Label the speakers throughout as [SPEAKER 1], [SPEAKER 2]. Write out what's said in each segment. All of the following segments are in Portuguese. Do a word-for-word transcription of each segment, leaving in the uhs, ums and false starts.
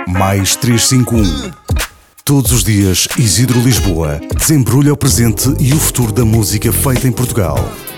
[SPEAKER 1] mais trezentos e cinquenta e um. Todos os dias, Isidro Lisboa desembrulha o presente e o futuro da música feita em Portugal.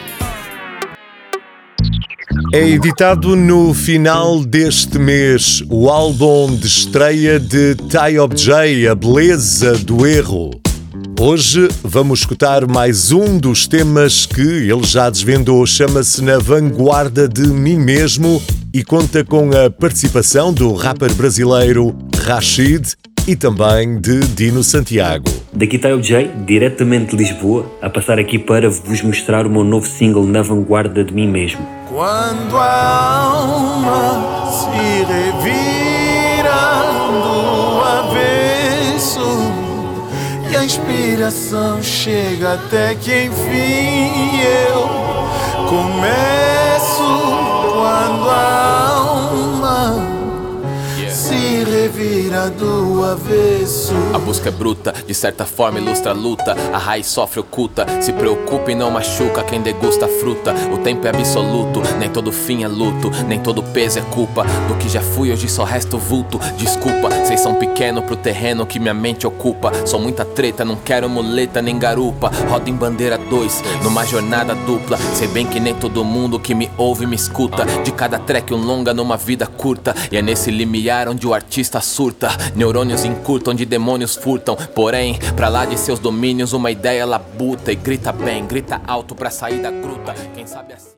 [SPEAKER 2] É editado no final deste mês o álbum de estreia de Tayob J, A Beleza do Erro. Hoje vamos escutar mais um dos temas que ele já desvendou. Chama-se Na Vanguarda de Mim Mesmo e conta com a participação do rapper brasileiro Rashid e também de Dino Santiago.
[SPEAKER 3] Daqui Tayob J, diretamente de Lisboa, a passar aqui para vos mostrar o meu novo single Na Vanguarda de Mim Mesmo.
[SPEAKER 4] Quando a alma se revira do avesso e a inspiração chega até que enfim eu começo. Quando a alma se revira do avesso.
[SPEAKER 5] A busca é bruta, de certa forma ilustra a luta. A raiz sofre oculta, se preocupa e não machuca quem degusta a fruta. O tempo é absoluto, nem todo fim é luto, nem todo peso é culpa. Do que já fui hoje só resta o vulto. Desculpa, vocês são pequeno pro terreno que minha mente ocupa. Sou muita treta, não quero muleta nem garupa. Rodo em bandeira dois, numa jornada dupla. Sei bem que nem todo mundo que me ouve me escuta. De cada track um longa numa vida curta. E é nesse limiar onde o artista surta. Neurônios encurtam, onde demônios furtam. Porém, pra lá de seus domínios uma ideia labuta. E grita bem, grita alto pra sair da gruta. Quem sabe assim...